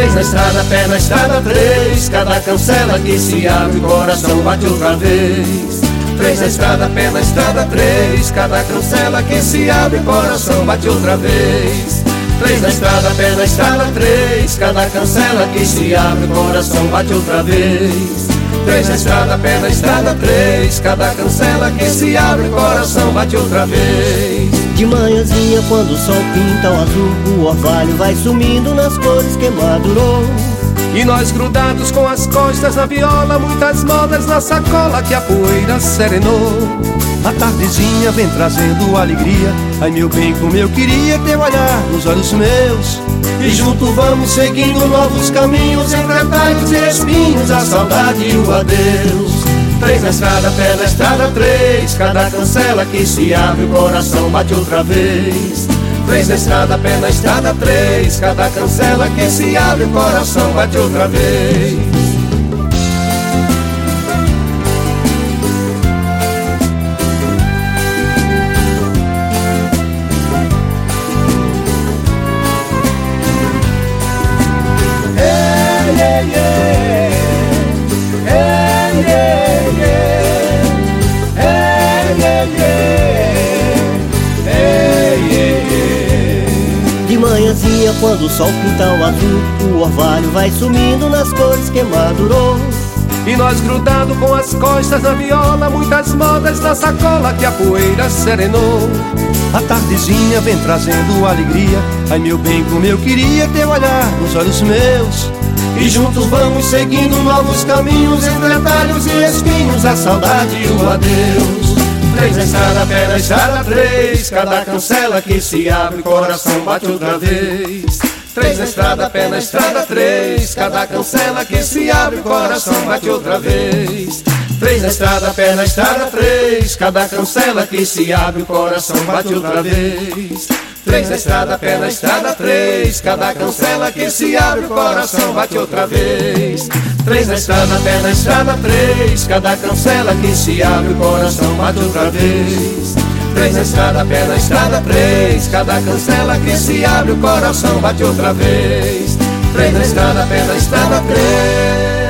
Três na estrada, pé na estrada, três. Cada cancela que se abre, o coração bate outra vez. Três na estrada, pé na estrada, três. Cada cancela que se abre, o coração bate outra vez. Três na estrada, pé na estrada, três. Cada cancela que se abre, o coração bate outra vez. Três na estrada, pé na estrada, três. Cada cancela que se abre, o coração bate outra vez. De manhãzinha, quando o sol pinta o azul, o orvalho vai sumindo nas cores que madurou. E nós grudados com as costas na viola, muitas modas na sacola que a poeira serenou. A tardezinha vem trazendo alegria. Ai meu bem, como eu queria teu olhar nos olhos meus. E junto vamos seguindo novos caminhos, entre atalhos e espinhos, a saudade e o adeus. Três na estrada, pé na estrada, três. Cada cancela que se abre, o coração bate outra vez. Três na estrada, pé na estrada, três. Cada cancela que se abre, o coração bate outra vez. De manhãzinha, quando o sol pinta o azul, o orvalho vai sumindo nas cores que madurou. E nós grudado com as costas na viola, muitas modas na sacola que a poeira serenou. A tardezinha vem trazendo alegria. Ai meu bem, como eu queria teu olhar nos olhos meus. E juntos vamos seguindo novos caminhos, entre atalhos e espinhos, a saudade e o adeus. Três na estrada, pé na estrada, três. Cada cancela que se abre, o coração bate outra vez. Três na estrada, pé na estrada, três. Cada cancela que se abre, o coração bate outra vez. Três na estrada, pé na estrada, três. Cada cancela que se abre, o coração bate outra vez. Três na estrada, pé na estrada, três. Cada cancela que se abre, o coração bate outra vez. Três na estrada, pé na estrada, três. Cada cancela que se abre, o coração bate outra vez. Três na estrada, pé na estrada, três. Cada cancela que se abre, o coração bate outra vez. Três na estrada, pé na estrada, três.